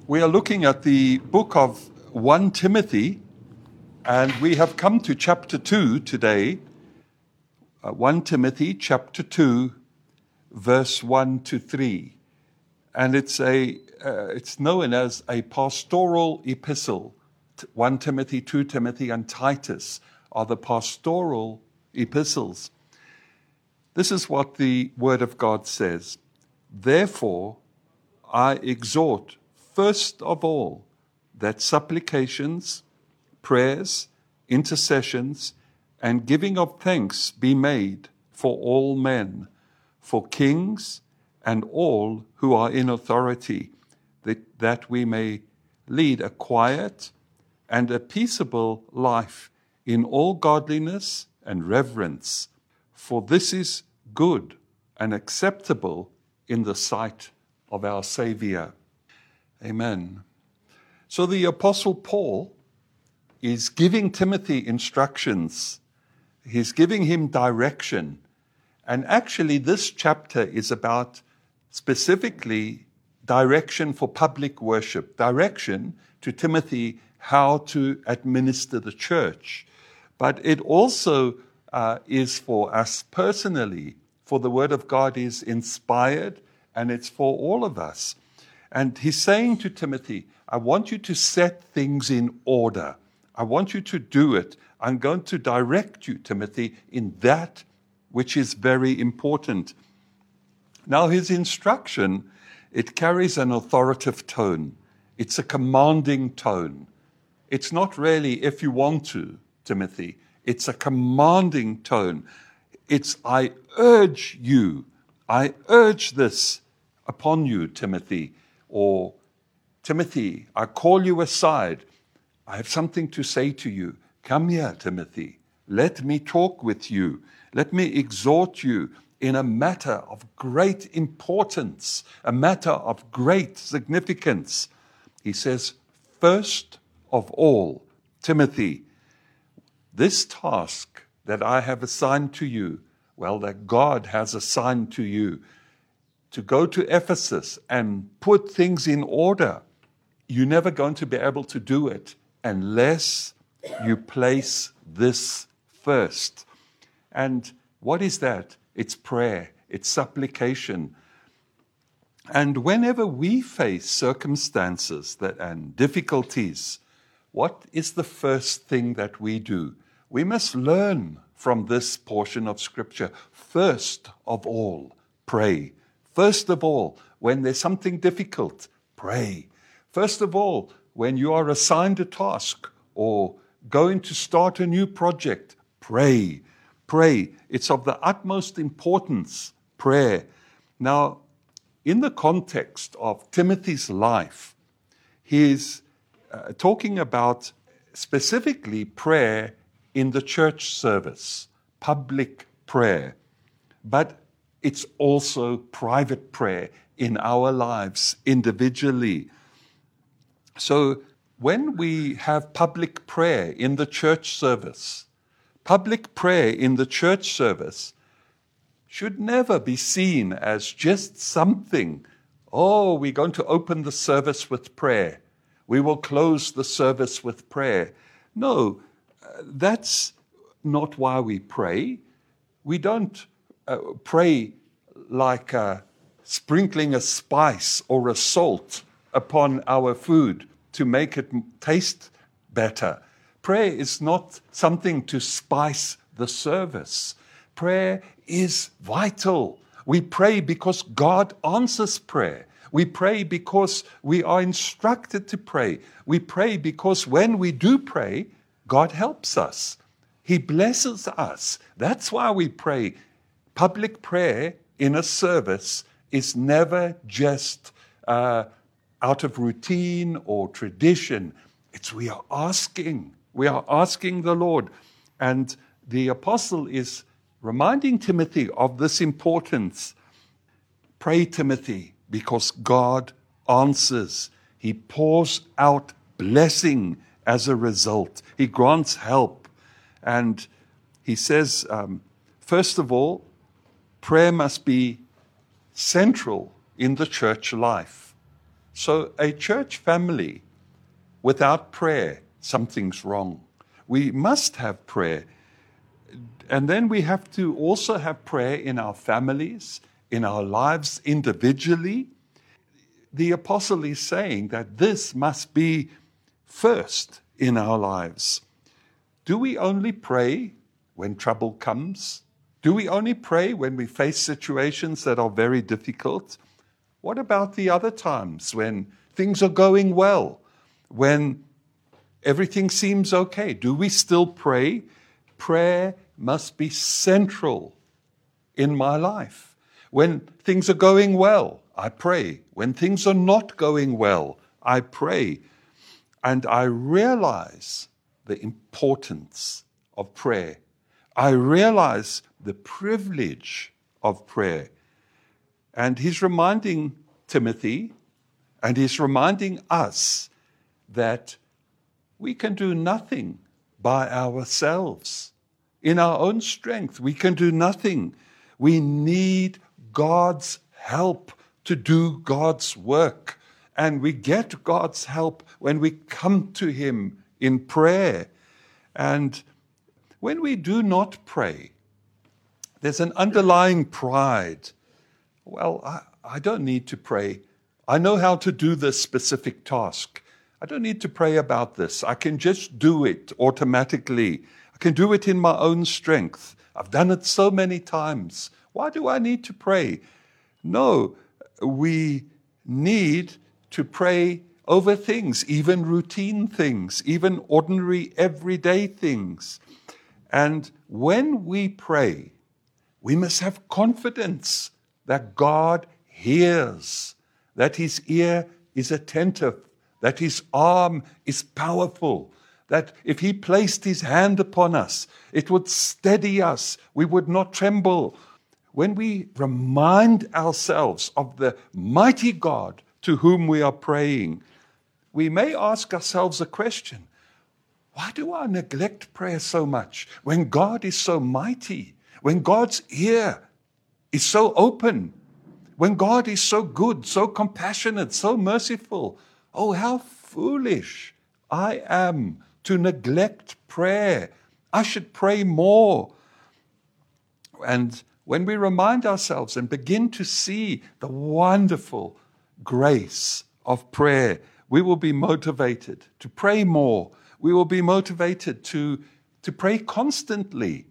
We are looking at the book of 1 Timothy, and we have come to chapter 2 today. 1 Timothy chapter 2, verse 1 to 3. And it's known as a pastoral epistle. 1 Timothy, 2 Timothy, and Titus are the pastoral epistles. This is what the Word of God says. Therefore, I exhort, first of all, that supplications, prayers, intercessions, and giving of thanks be made for all men, for kings and all who are in authority, that we may lead a quiet and a peaceable life in all godliness and reverence, for this is good and acceptable in the sight of our Savior. Amen. So the Apostle Paul is giving Timothy instructions. He's giving him direction. And actually this chapter is about specifically direction for public worship, direction to Timothy how to administer the church. But it also is for us personally, for the Word of God is inspired and it's for all of us. And he's saying to Timothy, I want you to set things in order. I want you to do it. I'm going to direct you, Timothy, in that which is very important. Now, his instruction, it carries an authoritative tone. It's a commanding tone. It's not really, if you want to, Timothy. It's a commanding tone. It's, I urge you. I urge this upon you, Timothy. Or, Timothy, I call you aside. I have something to say to you. Come here, Timothy. Let me talk with you. Let me exhort you in a matter of great importance, a matter of great significance. He says, first of all, Timothy, this task that I have assigned to you, well, that God has assigned to you, to go to Ephesus and put things in order, you're never going to be able to do it unless you place this first. And what is that? It's prayer, it's supplication. And whenever we face circumstances and difficulties, what is the first thing that we do? We must learn from this portion of Scripture. First of all, pray. First of all, when there's something difficult, pray. First of all, when you are assigned a task or going to start a new project, pray. Pray. It's of the utmost importance, prayer. Now, in the context of Timothy's life, he's talking about specifically prayer in the church service, public prayer. But it's also private prayer in our lives individually. So when we have public prayer in the church service, public prayer in the church service should never be seen as just something. Oh, we're going to open the service with prayer. We will close the service with prayer. No, that's not why we pray. We don't pray like sprinkling a spice or a salt upon our food to make it taste better. Prayer is not something to spice the service. Prayer is vital. We pray because God answers prayer. We pray because we are instructed to pray. We pray because when we do pray, God helps us. He blesses us. That's why we pray. Public prayer in a service is never just out of routine or tradition. It's we are asking the Lord. And the apostle is reminding Timothy of this importance. Pray, Timothy, because God answers. He pours out blessing as a result. He grants help. And he says, first of all, prayer must be central in the church life. So a church family without prayer, something's wrong. We must have prayer. And then we have to also have prayer in our families, in our lives individually. The apostle is saying that this must be first in our lives. Do we only pray when trouble comes? Do we only pray when we face situations that are very difficult? What about the other times when things are going well, when everything seems okay? Do we still pray? Prayer must be central in my life. When things are going well, I pray. When things are not going well, I pray. And I realize the importance of prayer. I realize the privilege of prayer. And he's reminding Timothy, and he's reminding us that we can do nothing by ourselves. In our own strength, we can do nothing. We need God's help to do God's work. And we get God's help when we come to Him in prayer. And when we do not pray, there's an underlying pride. Well, I don't need to pray. I know how to do this specific task. I don't need to pray about this. I can just do it automatically. I can do it in my own strength. I've done it so many times. Why do I need to pray? No, we need to pray over things, even routine things, even ordinary everyday things. And when we pray, we must have confidence that God hears, that His ear is attentive, that His arm is powerful, that if He placed His hand upon us, it would steady us, we would not tremble. When we remind ourselves of the mighty God to whom we are praying, we may ask ourselves a question: why do I neglect prayer so much when God is so mighty, when God's ear is so open, when God is so good, so compassionate, so merciful? Oh, how foolish I am to neglect prayer. I should pray more. And when we remind ourselves and begin to see the wonderful grace of prayer, we will be motivated to pray more. We will be motivated to pray constantly.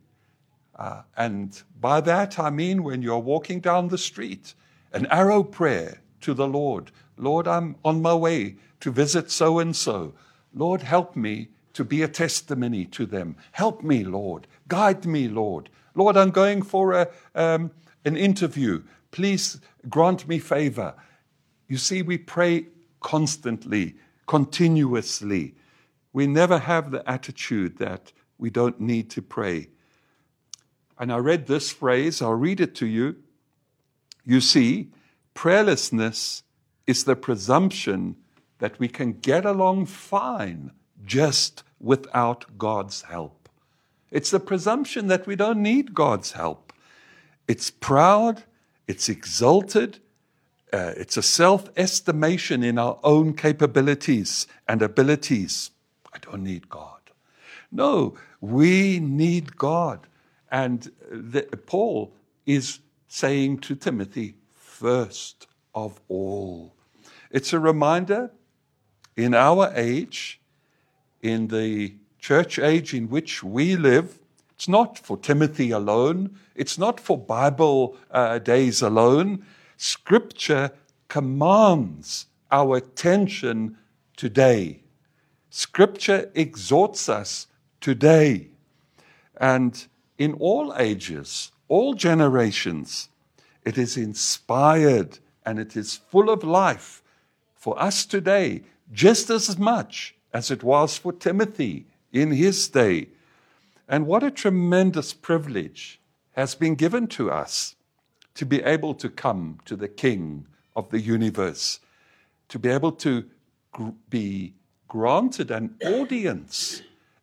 And by that I mean when you're walking down the street, an arrow prayer to the Lord. Lord, I'm on my way to visit so-and-so. Lord, help me to be a testimony to them. Help me, Lord. Guide me, Lord. Lord, I'm going for an interview. Please grant me favor. You see, we pray constantly, continuously. We never have the attitude that we don't need to pray. And I read this phrase, I'll read it to you. You see, prayerlessness is the presumption that we can get along fine just without God's help. It's the presumption that we don't need God's help. It's proud, it's exalted, it's a self-estimation in our own capabilities and abilities. I don't need God. No, we need God. And Paul is saying to Timothy, first of all. It's a reminder in our age, in the church age in which we live, it's not for Timothy alone. It's not for Bible days alone. Scripture commands our attention today. Scripture exhorts us today. And in all ages, all generations, it is inspired and it is full of life for us today, just as much as it was for Timothy in his day. And what a tremendous privilege has been given to us to be able to come to the King of the universe, to be able to be granted an audience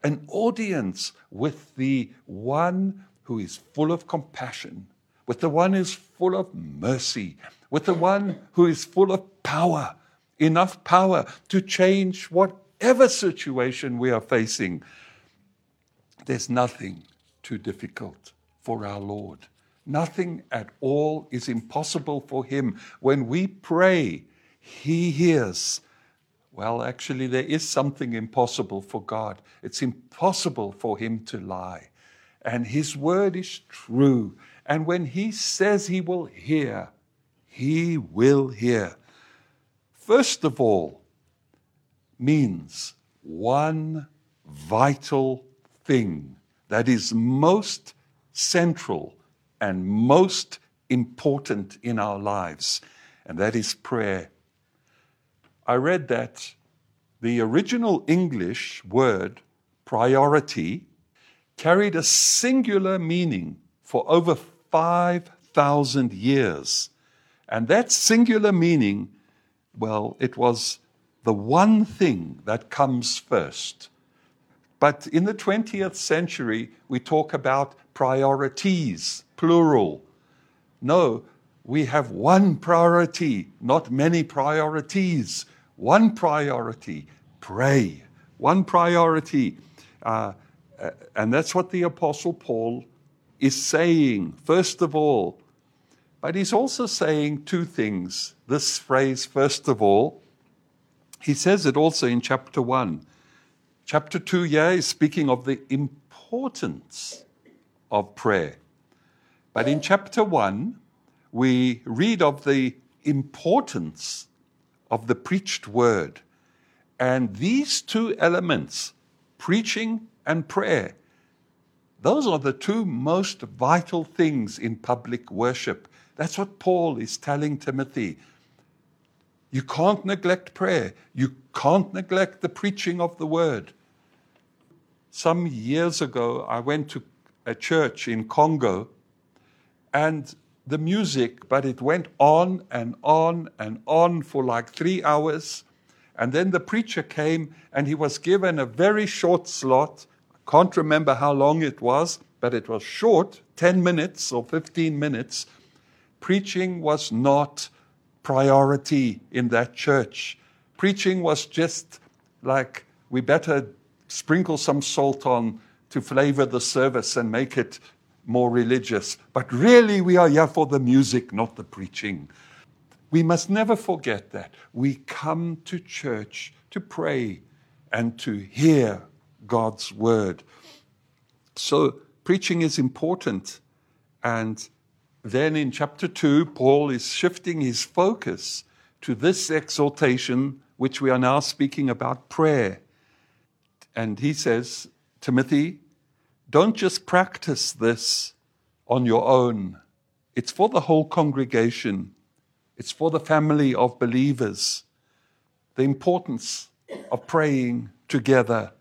with the one who is full of compassion, with the one who is full of mercy, with the one who is full of power enough power to change whatever situation we are facing. There's nothing too difficult for our Lord. Nothing at all is impossible for him. When we pray, he hears. Well, actually, there is something impossible for God. It's impossible for him to lie. And his word is true. And when he says he will hear, he will hear. First of all, means one vital thing that is most central and most important in our lives, and that is prayer. I read that the original English word priority carried a singular meaning for over 5,000 years. And that singular meaning, well, it was the one thing that comes first. But in the 20th century, we talk about priorities, plural. No, we have one priority, not many priorities. One priority, pray. One priority. And that's what the Apostle Paul is saying, first of all. But he's also saying two things. This phrase, first of all, he says it also in chapter 1. Chapter 2, is speaking of the importance of prayer. But in chapter 1, we read of the importance of the preached word. And these two elements, preaching and prayer, those are the two most vital things in public worship. That's what Paul is telling Timothy. You can't neglect prayer. You can't neglect the preaching of the word. Some years ago, I went to a church in Congo, and the music, but it went on and on and on for like 3 hours. And then the preacher came, and he was given a very short slot. I can't remember how long it was, but it was short, 10 minutes or 15 minutes. Preaching was not priority in that church. Preaching was just like, we better sprinkle some salt on to flavor the service and make it more religious. But really, we are here for the music, not the preaching. We must never forget that. We come to church to pray and to hear God's word. So preaching is important. And then in chapter 2, Paul is shifting his focus to this exhortation, which we are now speaking about, prayer. And he says, Timothy, don't just practice this on your own. It's for the whole congregation. It's for the family of believers. The importance of praying together.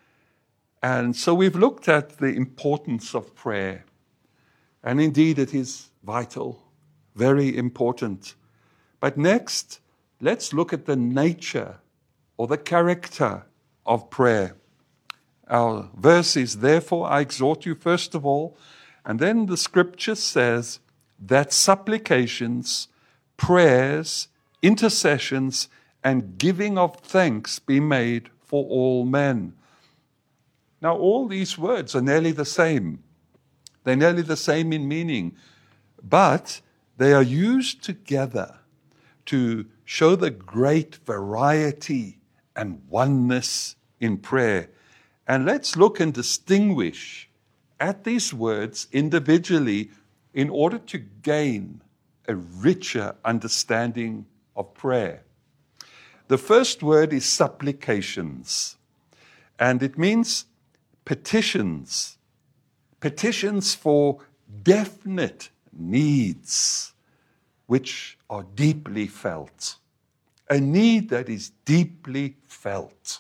And so we've looked at the importance of prayer. And indeed, it is vital, very important. But next, let's look at the nature or the character of prayer. Our verse is, therefore, I exhort you first of all, and then the scripture says that supplications, prayers, intercessions, and giving of thanks be made for all men. Now, all these words are nearly the same. They're nearly the same in meaning, but they are used together to show the great variety and oneness in prayer. And let's look and distinguish at these words individually in order to gain a richer understanding of prayer. The first word is supplications, and it means petitions. Petitions for definite needs which are deeply felt. A need that is deeply felt.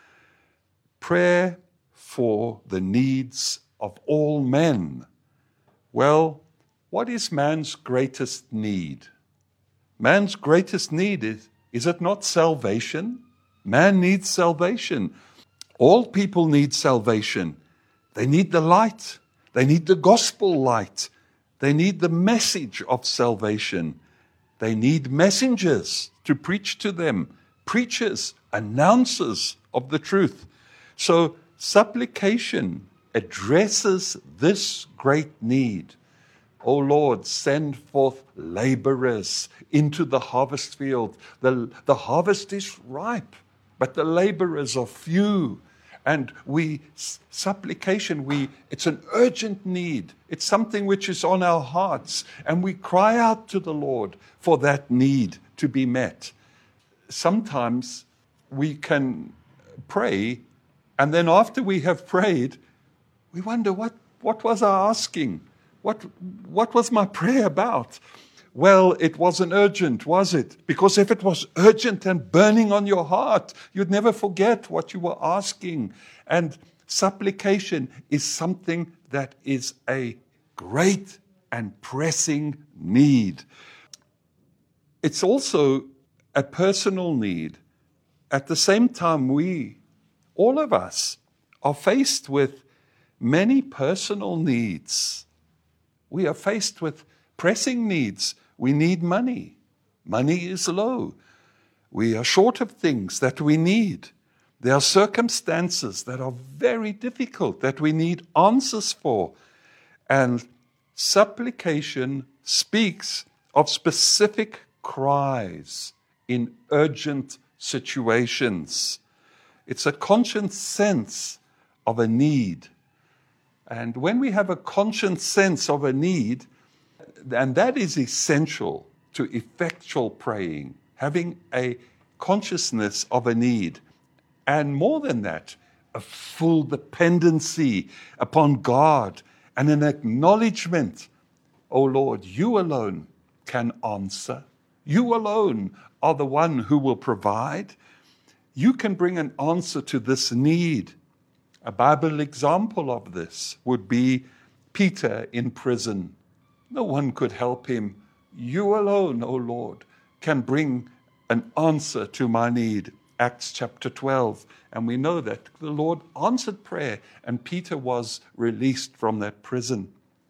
Prayer for the needs of all men. Well, what is man's greatest need? Man's greatest need is it not salvation? Man needs salvation. All people need salvation. They need the light. They need the gospel light. They need the message of salvation. They need messengers to preach to them. preachers, announcers of the truth. So supplication addresses this great need. O Lord, send forth laborers into the harvest field. The harvest is ripe, but the laborers are few. And supplication, it's an urgent need. It's something which is on our hearts. And we cry out to the Lord for that need to be met. Sometimes we can pray, and then after we have prayed, we wonder, what was I asking? What was my prayer about? Well, it wasn't urgent, was it? Because if it was urgent and burning on your heart, you'd never forget what you were asking. And supplication is something that is a great and pressing need. It's also a personal need. At the same time, all of us, are faced with many personal needs. We are faced with pressing needs. We need money. Money is low. We are short of things that we need. There are circumstances that are very difficult that we need answers for. And supplication speaks of specific cries in urgent situations. It's a conscious sense of a need. And when we have a conscious sense of a need, and that is essential to effectual praying, having a consciousness of a need. And more than that, a full dependency upon God and an acknowledgement, oh Lord, you alone can answer. You alone are the one who will provide. You can bring an answer to this need. A Bible example of this would be Peter in prison. No one could help him. You alone, O Lord, can bring an answer to my need. Acts chapter 12. And we know that the Lord answered prayer and Peter was released from that prison.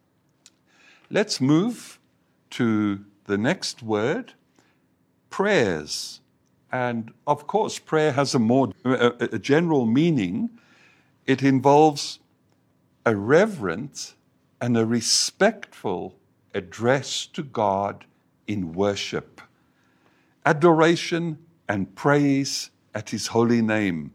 Let's move to the next word, prayers. And of course, prayer has a general meaning. It involves a reverent and a respectful address to God in worship, adoration and praise at His holy name.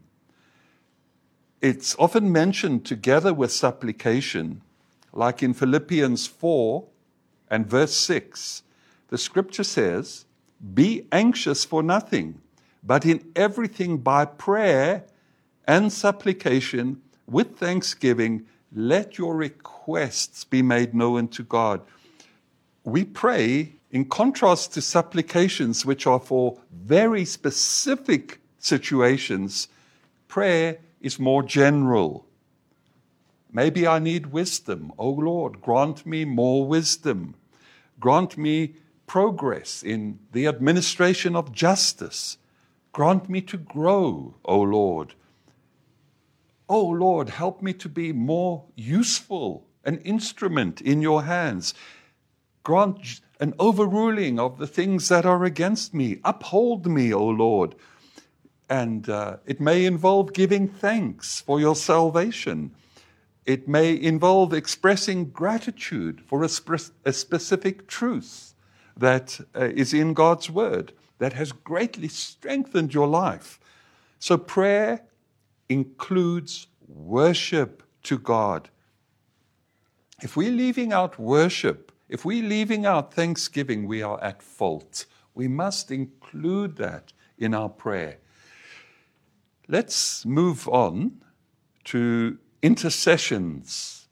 It's often mentioned together with supplication, like in Philippians 4 and verse 6. The scripture says, "Be anxious for nothing, but in everything by prayer and supplication with thanksgiving, let your requests be made known to God." We pray in contrast to supplications, which are for very specific situations. Prayer is more general. Maybe I need wisdom. Oh Lord, grant me more wisdom. Grant me progress in the administration of justice. Grant me to grow, O Lord. Oh Lord, help me to be more useful, an instrument in your hands. Grant an overruling of the things that are against me. Uphold me, O Lord. And it may involve giving thanks for your salvation. It may involve expressing gratitude for a specific truth that is in God's word, that has greatly strengthened your life. So prayer includes worship to God. If we're leaving out worship, if we're leaving out thanksgiving, we are at fault. We must include that in our prayer. Let's move on to intercessions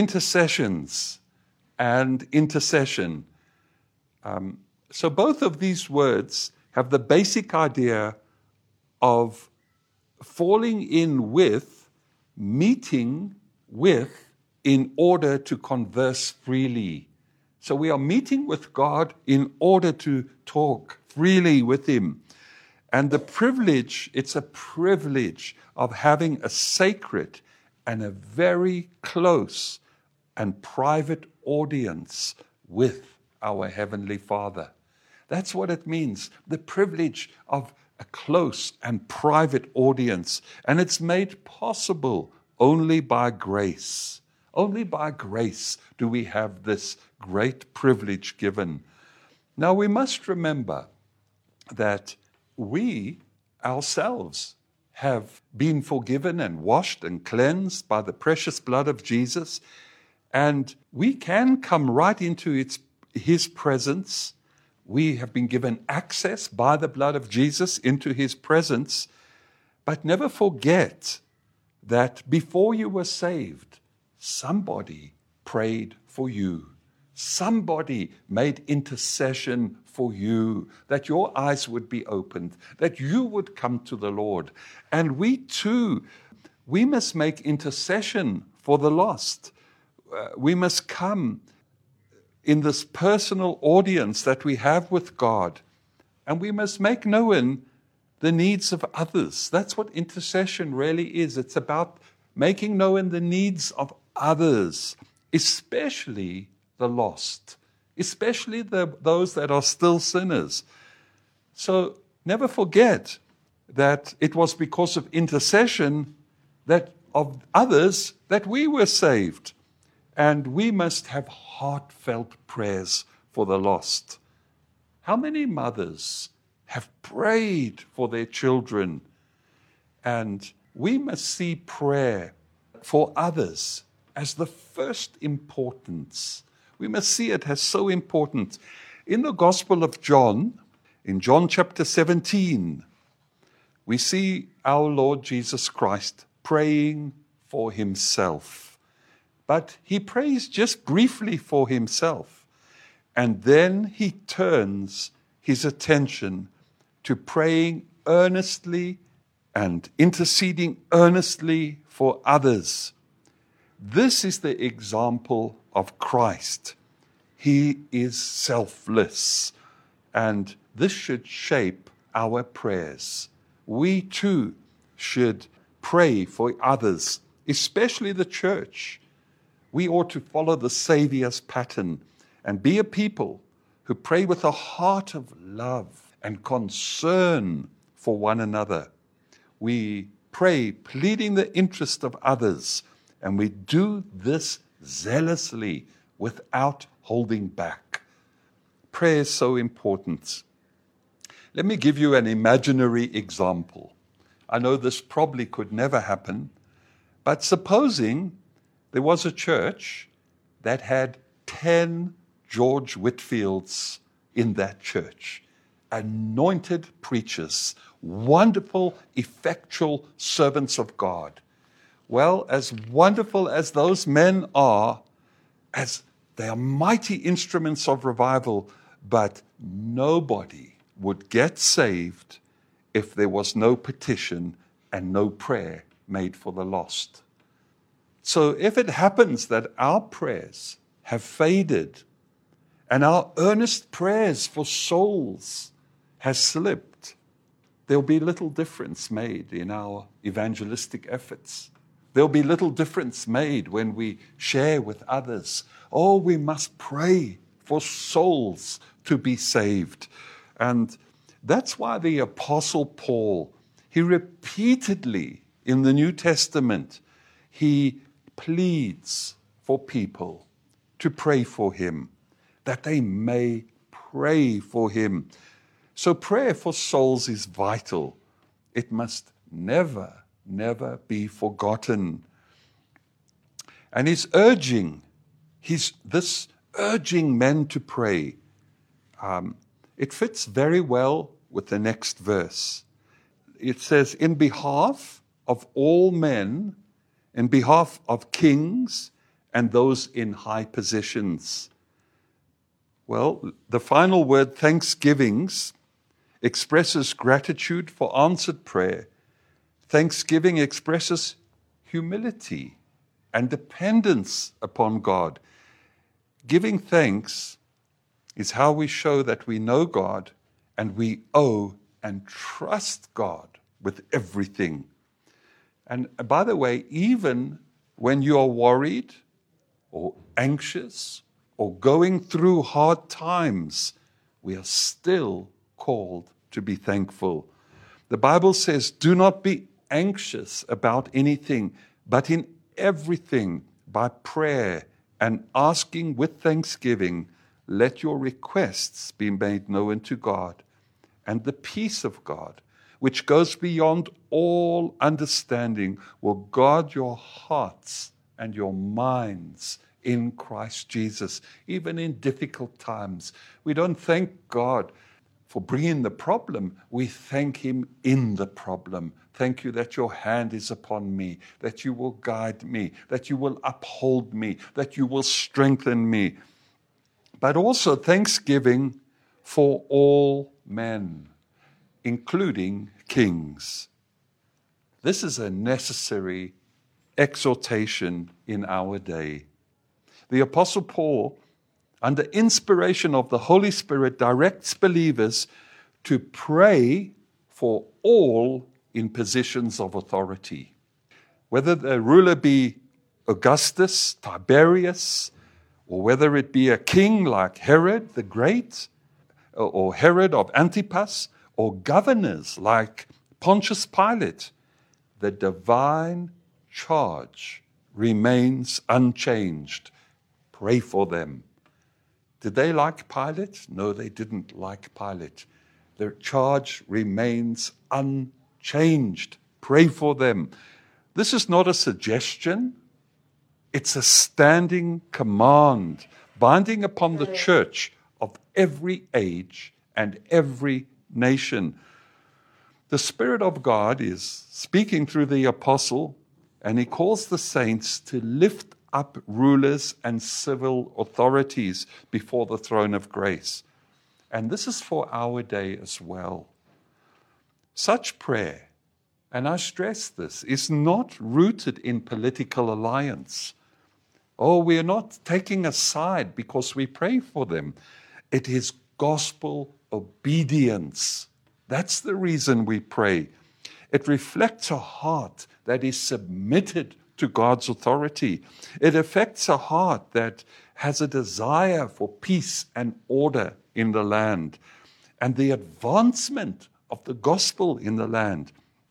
and intercession. So both of these words have the basic idea of falling in with, meeting with, in order to converse freely. So we are meeting with God in order to talk freely with Him. And it's a privilege of having a sacred and a very close and private audience with our Heavenly Father. That's what it means, the privilege of a close and private audience, and it's made possible only by grace. Only by grace do we have this great privilege given. Now we must remember that we ourselves have been forgiven and washed and cleansed by the precious blood of Jesus, and we can come right into His presence. We have been given access by the blood of Jesus into His presence, but never forget that before you were saved, somebody prayed for you. Somebody made intercession for you, that your eyes would be opened, that you would come to the Lord. And we too, we must make intercession for the lost. We must come in this personal audience that we have with God, and we must make known the needs of others. That's what intercession really is. It's about making known the needs of others, especially the lost, especially those that are still sinners. So never forget that it was because of intercession that of others that we were saved. And we must have heartfelt prayers for the lost. How many mothers have prayed for their children? And we must see prayer for others as the first importance. We must see it as so important. In the Gospel of John, in John chapter 17, we see our Lord Jesus Christ praying for Himself. But He prays just briefly for Himself. And then He turns His attention to praying earnestly and interceding earnestly for others. This is the example of Christ. He is selfless, and this should shape our prayers. We too should pray for others, especially the church. We ought to follow the Savior's pattern and be a people who pray with a heart of love and concern for one another. We pray pleading the interest of others, and we do this zealously without holding back. Prayer is so important. Let me give you an imaginary example. I know this probably could never happen, but supposing there was a church that had 10 George Whitfields in that church, anointed preachers, wonderful, effectual servants of God. Well, as wonderful as those men are, as they are mighty instruments of revival, but nobody would get saved if there was no petition and no prayer made for the lost. So if it happens that our prayers have faded and our earnest prayers for souls has slipped, there'll be little difference made in our evangelistic efforts. There'll be little difference made when we share with others. Oh, we must pray for souls to be saved. And that's why the Apostle Paul, he repeatedly in the New Testament, he pleads for people to pray for him, that they may pray for him. So prayer for souls is vital. It must never be forgotten. And he's urging men to pray. It fits very well with the next verse. It says, in behalf of all men, in behalf of kings and those in high positions. Well, the final word, thanksgivings, expresses gratitude for answered prayer. Thanksgiving expresses humility and dependence upon God. Giving thanks is how we show that we know God and we owe and trust God with everything. And by the way, even when you are worried or anxious or going through hard times, we are still called to be thankful. The Bible says, do not be anxious about anything, but in everything, by prayer and asking with thanksgiving, let your requests be made known to God. And the peace of God, which goes beyond all understanding, will guard your hearts and your minds in Christ Jesus, even in difficult times. We don't thank God for bringing the problem. We thank Him in the problem. Thank you that your hand is upon me, that you will guide me, that you will uphold me, that you will strengthen me. But also thanksgiving for all men, including kings. This is a necessary exhortation in our day. The Apostle Paul, under inspiration of the Holy Spirit, directs believers to pray for all in positions of authority. Whether the ruler be Augustus, Tiberius, or whether it be a king like Herod the Great, or Herod of Antipas, or governors like Pontius Pilate, the divine charge remains unchanged. Pray for them. Did they like Pilate? No, they didn't like Pilate. Their charge remains unchanged. Pray for them. This is not a suggestion. It's a standing command, binding upon the church of every age and every nation. The Spirit of God is speaking through the apostle, and he calls the saints to lift up rulers and civil authorities before the throne of grace. And this is for our day as well. Such prayer, and I stress this, is not rooted in political alliance. Oh, we are not taking a side because we pray for them. It is gospel obedience. That's the reason we pray. It reflects a heart that is submitted to God's authority. It affects a heart that has a desire for peace and order in the land and the advancement of the gospel in the land.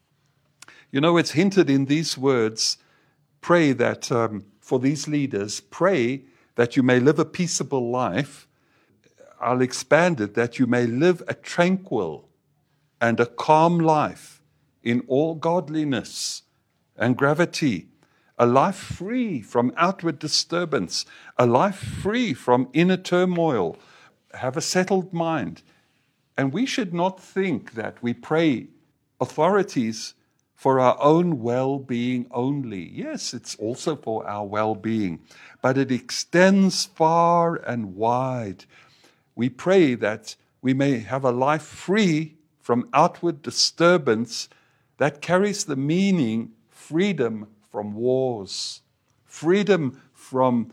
You know, it's hinted in these words, pray that, for these leaders, pray that you may live a peaceable life. I'll expand it, that you may live a tranquil and a calm life in all godliness and gravity, a life free from outward disturbance, a life free from inner turmoil. Have a settled mind. And we should not think that we pray authorities for our own well-being only. Yes, it's also for our well-being, but it extends far and wide. We pray that we may have a life free from outward disturbance that carries the meaning freedom from wars, freedom from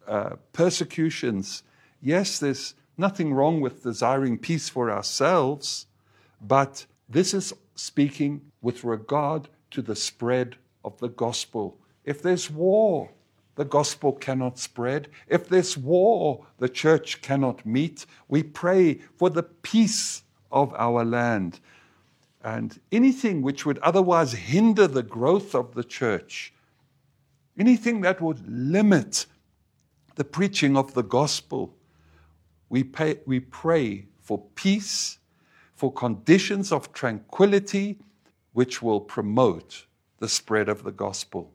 persecutions. Yes, there's nothing wrong with desiring peace for ourselves, but this is speaking with regard to the spread of the gospel. If there's war, the gospel cannot spread. If there's war, the church cannot meet. We pray for the peace of our land. And anything which would otherwise hinder the growth of the church, anything that would limit the preaching of the gospel, we pray for peace, for conditions of tranquility, which will promote the spread of the gospel.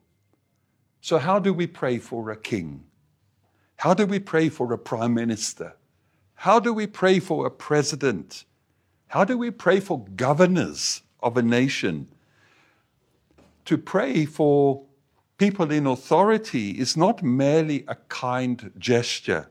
So how do we pray for a king? How do we pray for a prime minister? How do we pray for a president? How do we pray for governors of a nation? To pray for people in authority is not merely a kind gesture.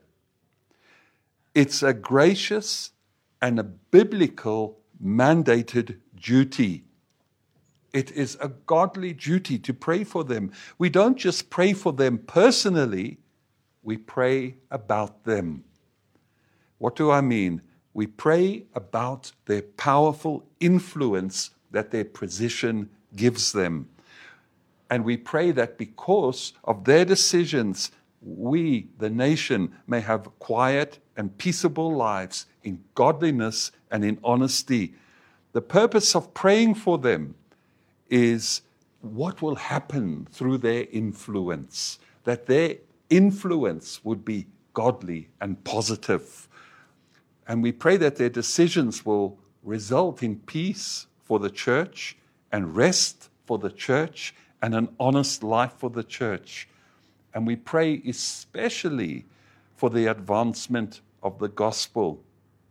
It's a gracious and a biblical mandated duty. It is a godly duty to pray for them. We don't just pray for them personally, we pray about them. What do I mean? We pray about their powerful influence that their position gives them. And we pray that because of their decisions, we, the nation, may have quiet and peaceable lives in godliness and in honesty. The purpose of praying for them is what will happen through their influence, that their influence would be godly and positive. And we pray that their decisions will result in peace for the church and rest for the church and an honest life for the church. And we pray especially for the advancement of the gospel.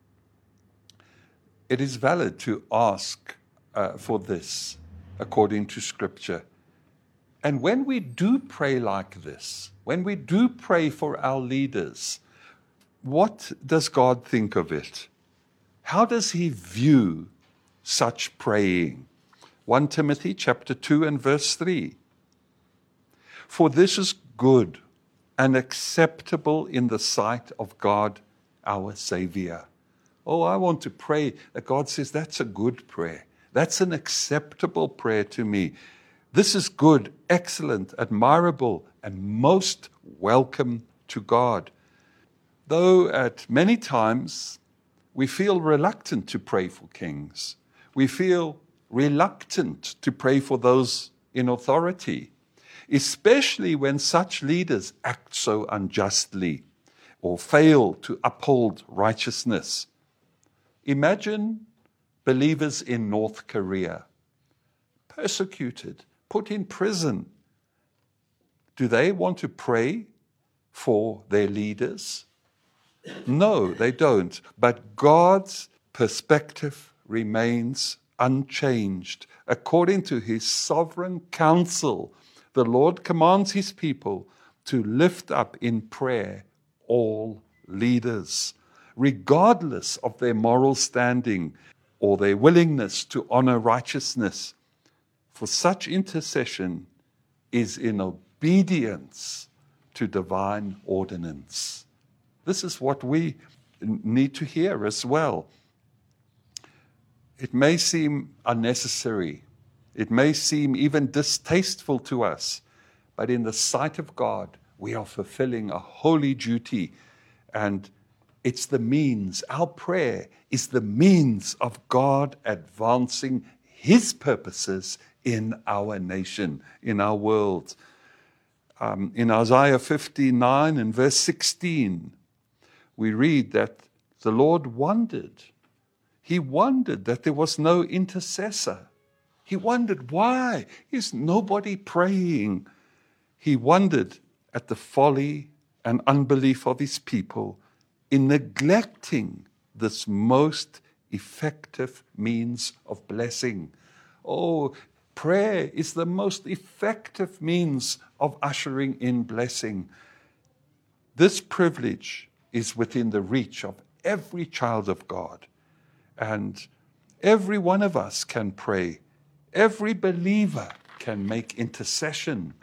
It is valid to ask for this according to Scripture. And when we do pray like this, when we do pray for our leaders, what does God think of it? How does he view such praying? 1 Timothy chapter 2 and verse 3. For this is good and acceptable in the sight of God, our Savior. Oh, I want to pray that God says that's a good prayer. That's an acceptable prayer to me. This is good, excellent, admirable, and most welcome to God. Though at many times we feel reluctant to pray for kings. We feel reluctant to pray for those in authority, especially when such leaders act so unjustly or fail to uphold righteousness. Imagine believers in North Korea, persecuted, put in prison. Do they want to pray for their leaders? No, they don't. But God's perspective remains unchanged. According to his sovereign counsel, the Lord commands his people to lift up in prayer all leaders, regardless of their moral standing or their willingness to honor righteousness. For such intercession is in obedience to divine ordinance. This is what we need to hear as well. It may seem unnecessary. It may seem even distasteful to us. But in the sight of God, we are fulfilling a holy duty. And it's the means. Our prayer is the means of God advancing his purposes in our nation, in our world. In Isaiah 59 and verse 16, we read that the Lord wondered. He wondered that there was no intercessor. He wondered, why is nobody praying? He wondered at the folly and unbelief of his people in neglecting this most effective means of blessing. Oh, prayer is the most effective means of ushering in blessing. This privilege is within the reach of every child of God. And every one of us can pray. Every believer can make intercession.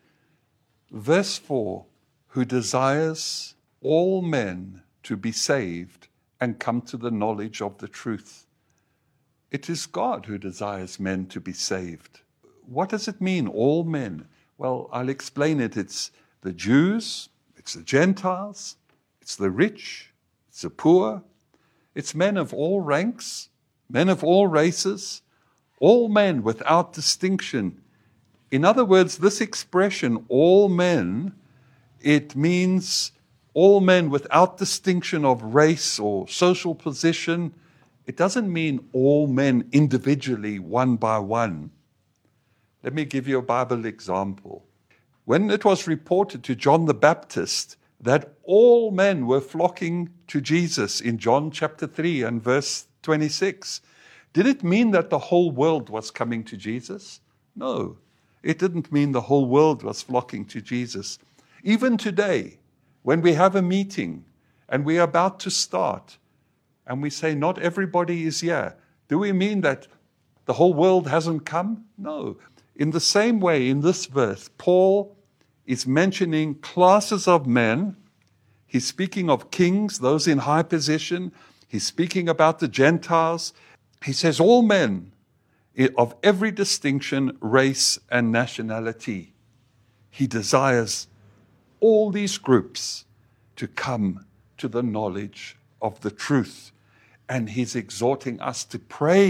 Verse 4, who desires all men to be saved and come to the knowledge of the truth. It is God who desires men to be saved. What does it mean, all men? Well, I'll explain it. It's the Jews, it's the Gentiles, it's the rich, it's the poor, it's men of all ranks, men of all races, all men without distinction. In other words, this expression, all men, it means all men without distinction of race or social position. It doesn't mean all men individually, one by one. Let me give you a Bible example. When it was reported to John the Baptist that all men were flocking to Jesus in John chapter 3 and verse 26, did it mean that the whole world was coming to Jesus? No, it didn't mean the whole world was flocking to Jesus. Even today, when we have a meeting and we are about to start and we say not everybody is here, do we mean that the whole world hasn't come? No. In the same way, in this verse, Paul is mentioning classes of men. He's speaking of kings, those in high position. He's speaking about the Gentiles. He says all men of every distinction, race, and nationality. He desires all these groups to come to the knowledge of the truth. And he's exhorting us to pray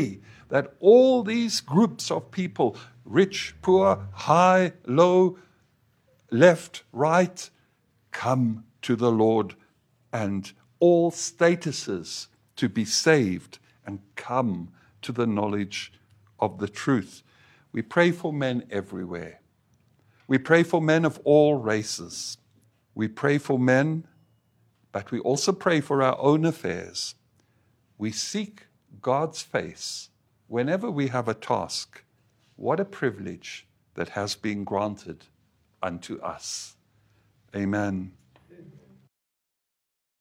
that all these groups of people, rich, poor, high, low, left, right, come to the Lord, and all statuses to be saved and come to the knowledge of the truth. We pray for men everywhere. We pray for men of all races. We pray for men, but we also pray for our own affairs. We seek God's face whenever we have a task. What a privilege that has been granted unto us. Amen.